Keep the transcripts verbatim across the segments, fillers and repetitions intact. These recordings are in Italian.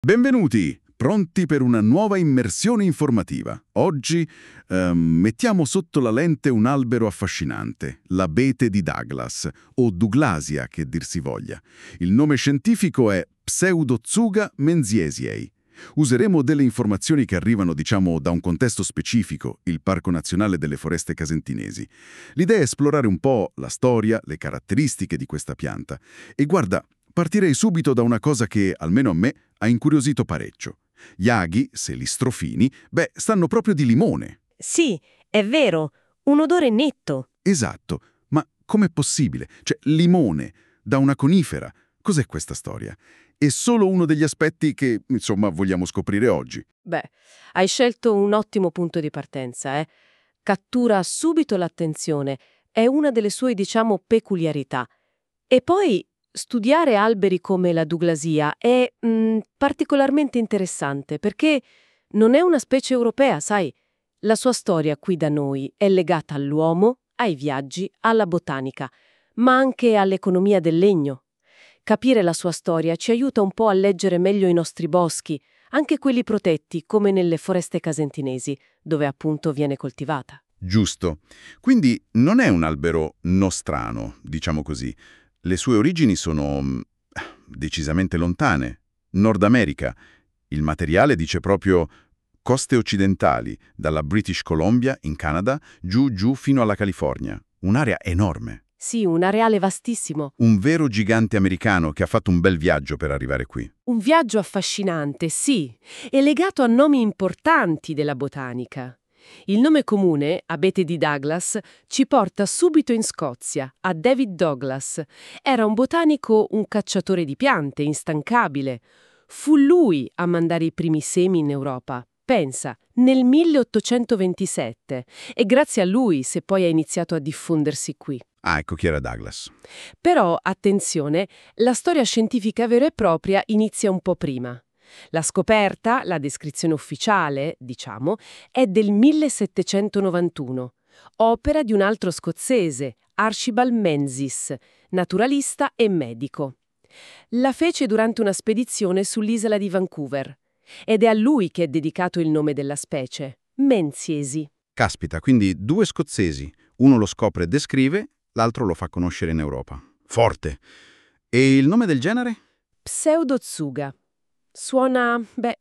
Benvenuti, pronti per una nuova immersione informativa. Oggi ehm, mettiamo sotto la lente un albero affascinante, l'abete di Douglas, o Douglasia che dir si voglia. Il nome scientifico è Pseudotsuga menziesiei. Useremo delle informazioni che arrivano, diciamo, da un contesto specifico, il Parco Nazionale delle Foreste Casentinesi. L'idea è esplorare un po' la storia, le caratteristiche di questa pianta. E guarda, partirei subito da una cosa che, almeno a me, ha incuriosito parecchio. Gli aghi, se li strofini, beh, stanno proprio di limone. Sì, è vero, un odore netto. Esatto, ma com'è possibile? Cioè, limone, da una conifera. Cos'è questa storia? È solo uno degli aspetti che, insomma, vogliamo scoprire oggi. Beh, hai scelto un ottimo punto di partenza, eh? Cattura subito l'attenzione, è una delle sue, diciamo, peculiarità. E poi studiare alberi come la Douglasia è mh, particolarmente interessante perché non è una specie europea, sai? La sua storia qui da noi è legata all'uomo, ai viaggi, alla botanica, ma anche all'economia del legno. Capire la sua storia ci aiuta un po' a leggere meglio i nostri boschi, anche quelli protetti, come nelle foreste casentinesi, dove appunto viene coltivata. Giusto. Quindi non è un albero nostrano, diciamo così. Le sue origini sono mm, decisamente lontane. Nord America. Il materiale dice proprio coste occidentali, dalla British Columbia, in Canada, giù giù fino alla California. Un'area enorme. Sì, un areale vastissimo. Un vero gigante americano che ha fatto un bel viaggio per arrivare qui. Un viaggio affascinante, sì, e legato a nomi importanti della botanica. Il nome comune, abete di Douglas, ci porta subito in Scozia, a David Douglas. Era un botanico, un cacciatore di piante, instancabile. Fu lui a mandare i primi semi in Europa. Pensa, nel milleottocentoventisette. E grazie a lui se poi è iniziato a diffondersi qui. Ah, ecco chi era Douglas. Però, attenzione, la storia scientifica vera e propria inizia un po' prima. La scoperta, la descrizione ufficiale, diciamo, è del millesettecentonovantuno, opera di un altro scozzese, Archibald Menzies, naturalista e medico. La fece durante una spedizione sull'isola di Vancouver ed è a lui che è dedicato il nome della specie, menziesi. Caspita, quindi due scozzesi. Uno lo scopre e descrive, l'altro lo fa conoscere in Europa. Forte. E il nome del genere? Pseudotsuga. Suona, beh,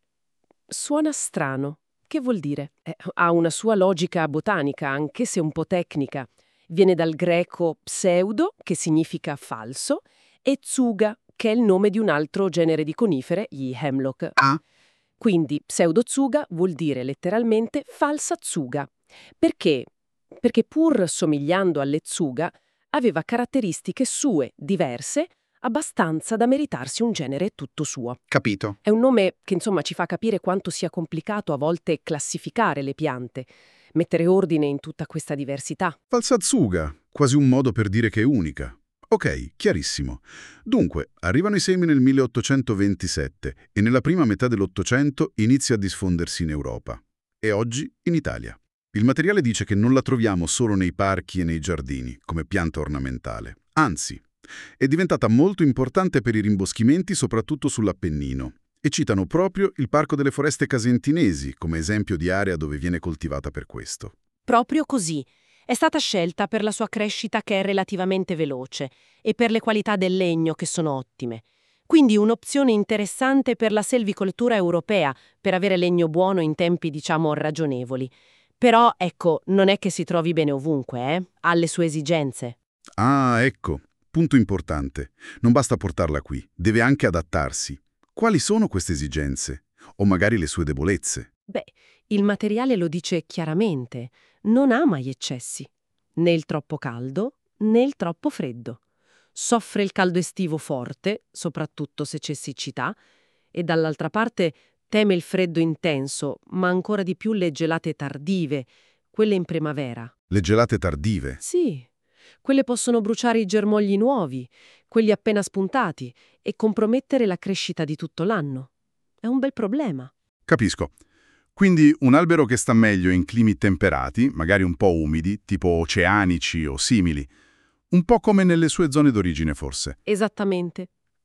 suona strano. Che vuol dire? Eh, ha una sua logica botanica, anche se un po' tecnica. Viene dal greco pseudo, che significa falso, e tsuga, che è il nome di un altro genere di conifere, gli hemlock. Ah. Quindi pseudotsuga vuol dire letteralmente falsa tsuga. Perché? Perché pur somigliando alle tsuga, aveva caratteristiche sue, diverse, abbastanza da meritarsi un genere tutto suo. Capito. È un nome che insomma ci fa capire quanto sia complicato a volte classificare le piante, mettere ordine in tutta questa diversità. Falsatsuga, quasi un modo per dire che è unica. Ok, chiarissimo. Dunque, arrivano i semi nel milleottocentoventisette e nella prima metà dell'Ottocento inizia a diffondersi in Europa. E oggi in Italia. Il materiale dice che non la troviamo solo nei parchi e nei giardini, come pianta ornamentale. Anzi, è diventata molto importante per i rimboschimenti, soprattutto sull'Appennino. E citano proprio il Parco delle Foreste Casentinesi come esempio di area dove viene coltivata per questo. Proprio così. È stata scelta per la sua crescita che è relativamente veloce e per le qualità del legno che sono ottime. Quindi un'opzione interessante per la selvicoltura europea, per avere legno buono in tempi, diciamo, ragionevoli. Però, ecco, non è che si trovi bene ovunque, eh? Ha le sue esigenze. Ah, ecco, punto importante. Non basta portarla qui, deve anche adattarsi. Quali sono queste esigenze? O magari le sue debolezze? Beh, il materiale lo dice chiaramente. Non ama gli eccessi, né il troppo caldo, né il troppo freddo. Soffre il caldo estivo forte, soprattutto se c'è siccità, e dall'altra parte teme il freddo intenso, ma ancora di più le gelate tardive, quelle in primavera. Le gelate tardive? Sì, quelle possono bruciare i germogli nuovi, quelli appena spuntati, e compromettere la crescita di tutto l'anno. È un bel problema. Capisco. Quindi un albero che sta meglio in climi temperati, magari un po' umidi, tipo oceanici o simili. Un po' come nelle sue zone d'origine, forse. Esattamente.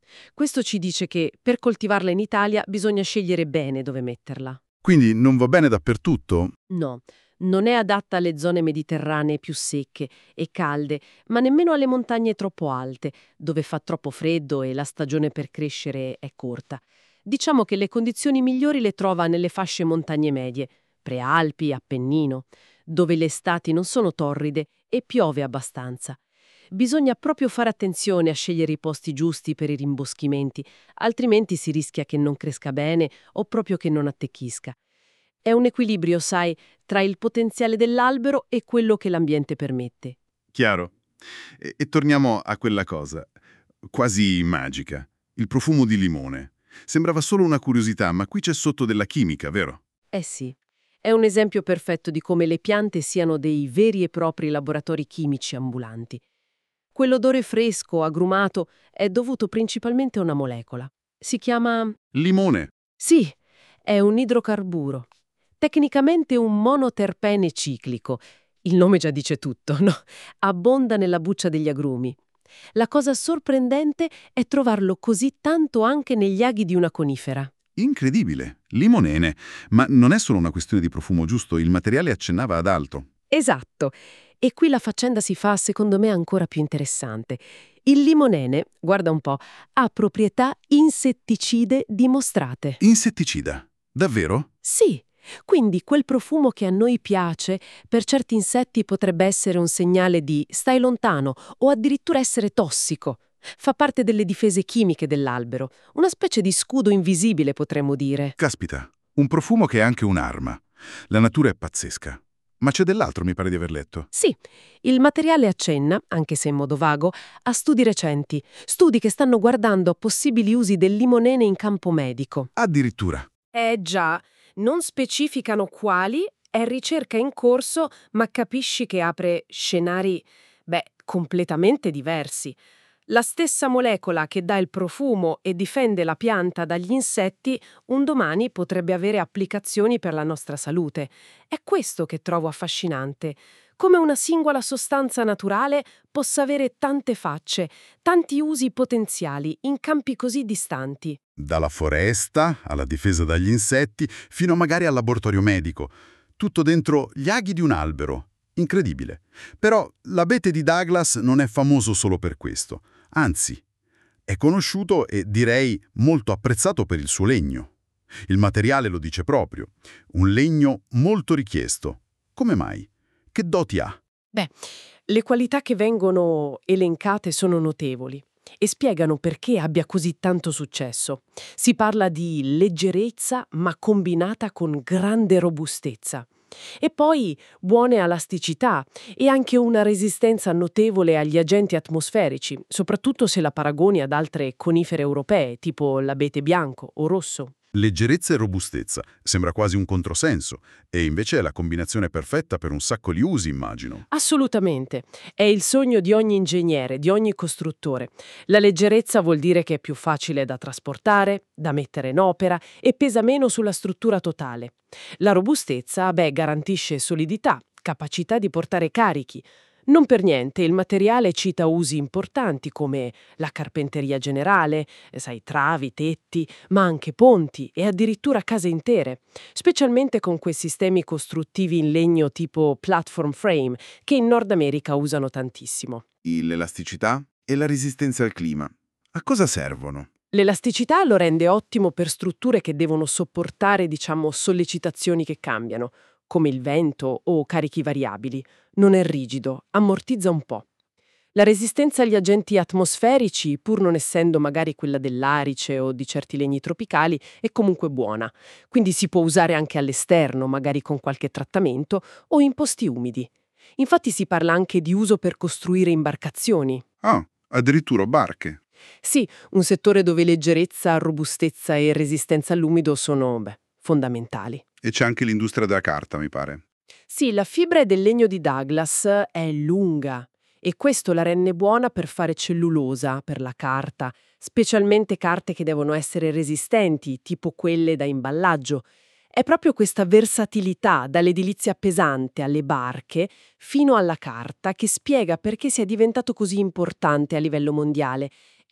Questo ci dice che per coltivarla in Italia bisogna scegliere bene dove metterla. Quindi non va bene dappertutto? No, non è adatta alle zone mediterranee più secche e calde, ma nemmeno alle montagne troppo alte, dove fa troppo freddo e la stagione per crescere è corta. Diciamo che le condizioni migliori le trova nelle fasce montagne medie, Prealpi, Appennino, dove le estati non sono torride e piove abbastanza. Bisogna proprio fare attenzione a scegliere i posti giusti per i rimboschimenti, altrimenti si rischia che non cresca bene o proprio che non attecchisca. È un equilibrio, sai, tra il potenziale dell'albero e quello che l'ambiente permette. Chiaro. E, e torniamo a quella cosa, quasi magica, il profumo di limone. Sembrava solo una curiosità, ma qui c'è sotto della chimica, vero? Eh sì, è un esempio perfetto di come le piante siano dei veri e propri laboratori chimici ambulanti. Quell'odore fresco, agrumato, è dovuto principalmente a una molecola. Si chiama... Limone. Sì, è un idrocarburo. Tecnicamente un monoterpene ciclico. Il nome già dice tutto, no? Abbonda nella buccia degli agrumi. La cosa sorprendente è trovarlo così tanto anche negli aghi di una conifera. Incredibile. Limonene. Ma non è solo una questione di profumo, giusto? Il materiale accennava ad altro. Esatto. E qui la faccenda si fa, secondo me, ancora più interessante. Il limonene, guarda un po', ha proprietà insetticide dimostrate. Insetticida. Davvero? Sì, quindi quel profumo che a noi piace, per certi insetti potrebbe essere un segnale di stai lontano o addirittura essere tossico. Fa parte delle difese chimiche dell'albero, una specie di scudo invisibile, potremmo dire. Caspita, un profumo che è anche un'arma. La natura è pazzesca. Ma c'è dell'altro, mi pare di aver letto. Sì, il materiale accenna, anche se in modo vago, a studi recenti, studi che stanno guardando a possibili usi del limonene in campo medico. Addirittura. Eh già, non specificano quali, è ricerca in corso, ma capisci che apre scenari, beh, completamente diversi. La stessa molecola che dà il profumo e difende la pianta dagli insetti, un domani potrebbe avere applicazioni per la nostra salute. È questo che trovo affascinante. Come una singola sostanza naturale possa avere tante facce, tanti usi potenziali in campi così distanti. Dalla foresta alla difesa dagli insetti, fino magari al laboratorio medico. Tutto dentro gli aghi di un albero. Incredibile. Però l'abete di Douglas non è famoso solo per questo. Anzi, è conosciuto e direi molto apprezzato per il suo legno. Il materiale lo dice proprio. Un legno molto richiesto. Come mai? Che doti ha? Beh, le qualità che vengono elencate sono notevoli e spiegano perché abbia così tanto successo. Si parla di leggerezza ma combinata con grande robustezza. E poi buone elasticità e anche una resistenza notevole agli agenti atmosferici, soprattutto se la paragoni ad altre conifere europee, tipo l'abete bianco o rosso. Leggerezza e robustezza. Sembra quasi un controsenso. E invece è la combinazione perfetta per un sacco di usi, immagino. Assolutamente. È il sogno di ogni ingegnere, di ogni costruttore. La leggerezza vuol dire che è più facile da trasportare, da mettere in opera e pesa meno sulla struttura totale. La robustezza, beh, garantisce solidità, capacità di portare carichi. Non per niente il materiale cita usi importanti come la carpenteria generale, sai, travi, tetti, ma anche ponti e addirittura case intere, specialmente con quei sistemi costruttivi in legno tipo platform frame che in Nord America usano tantissimo. L'elasticità e la resistenza al clima. A cosa servono? L'elasticità lo rende ottimo per strutture che devono sopportare, diciamo, sollecitazioni che cambiano, come il vento o carichi variabili. Non è rigido, ammortizza un po'. La resistenza agli agenti atmosferici, pur non essendo magari quella dell'arice o di certi legni tropicali, è comunque buona. Quindi si può usare anche all'esterno, magari con qualche trattamento, o in posti umidi. Infatti si parla anche di uso per costruire imbarcazioni. Ah, addirittura barche. Sì, un settore dove leggerezza, robustezza e resistenza all'umido sono, beh, fondamentali. E c'è anche l'industria della carta, mi pare. Sì, la fibra del legno di Douglas è lunga e questo la rende buona per fare cellulosa, per la carta, specialmente carte che devono essere resistenti, tipo quelle da imballaggio. È proprio questa versatilità, dall'edilizia pesante alle barche fino alla carta, che spiega perché sia diventato così importante a livello mondiale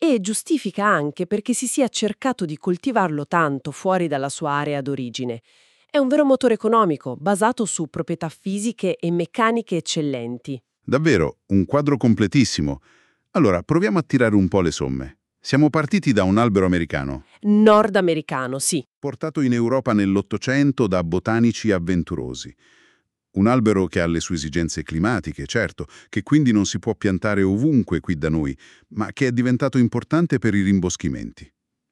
e giustifica anche perché si sia cercato di coltivarlo tanto fuori dalla sua area d'origine. È un vero motore economico, basato su proprietà fisiche e meccaniche eccellenti. Davvero, un quadro completissimo. Allora, proviamo a tirare un po' le somme. Siamo partiti da un albero americano, Nordamericano, sì. portato in Europa nell'Ottocento da botanici avventurosi. Un albero che ha le sue esigenze climatiche, certo, che quindi non si può piantare ovunque qui da noi, ma che è diventato importante per i rimboschimenti.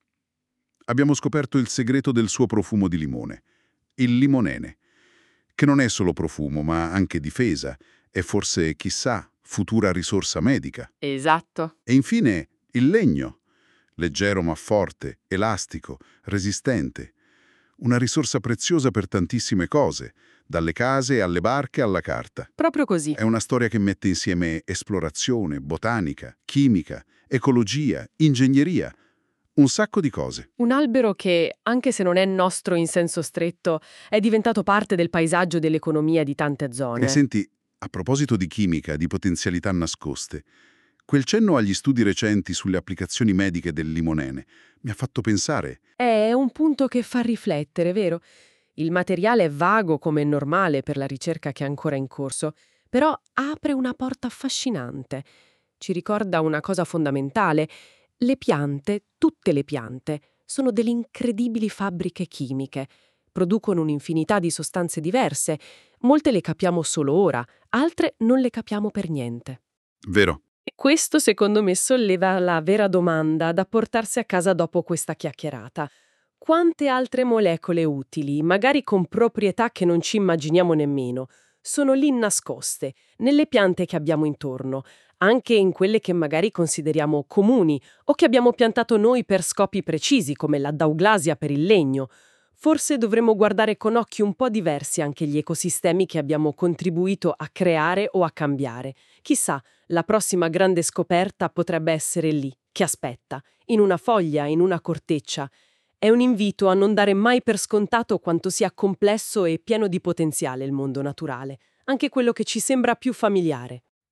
Abbiamo scoperto il segreto del suo profumo di limone, il limonene, che non è solo profumo, ma anche difesa, e forse, chissà, futura risorsa medica. Esatto. E infine il legno, leggero ma forte, elastico, resistente. Una risorsa preziosa per tantissime cose, dalle case alle barche alla carta. Proprio così. È una storia che mette insieme esplorazione, botanica, chimica, ecologia, ingegneria, un sacco di cose. Un albero che, anche se non è nostro in senso stretto, è diventato parte del paesaggio dell'economia di tante zone. E senti, a proposito di chimica, di potenzialità nascoste, quel cenno agli studi recenti sulle applicazioni mediche del limonene mi ha fatto pensare. È un punto che fa riflettere, vero? Il materiale è vago come è normale per la ricerca che è ancora in corso, però apre una porta affascinante. Ci ricorda una cosa fondamentale. Le piante, tutte le piante, sono delle incredibili fabbriche chimiche. Producono un'infinità di sostanze diverse. Molte le capiamo solo ora, altre non le capiamo per niente. Vero. E questo, secondo me, solleva la vera domanda da portarsi a casa dopo questa chiacchierata. Quante altre molecole utili, magari con proprietà che non ci immaginiamo nemmeno, sono lì nascoste, nelle piante che abbiamo intorno, anche in quelle che magari consideriamo comuni o che abbiamo piantato noi per scopi precisi, come la Douglasia per il legno. Forse dovremmo guardare con occhi un po' diversi anche gli ecosistemi che abbiamo contribuito a creare o a cambiare. Chissà, la prossima grande scoperta potrebbe essere lì, che aspetta, in una foglia, in una corteccia. È un invito a non dare mai per scontato quanto sia complesso e pieno di potenziale il mondo naturale, anche quello che ci sembra più familiare.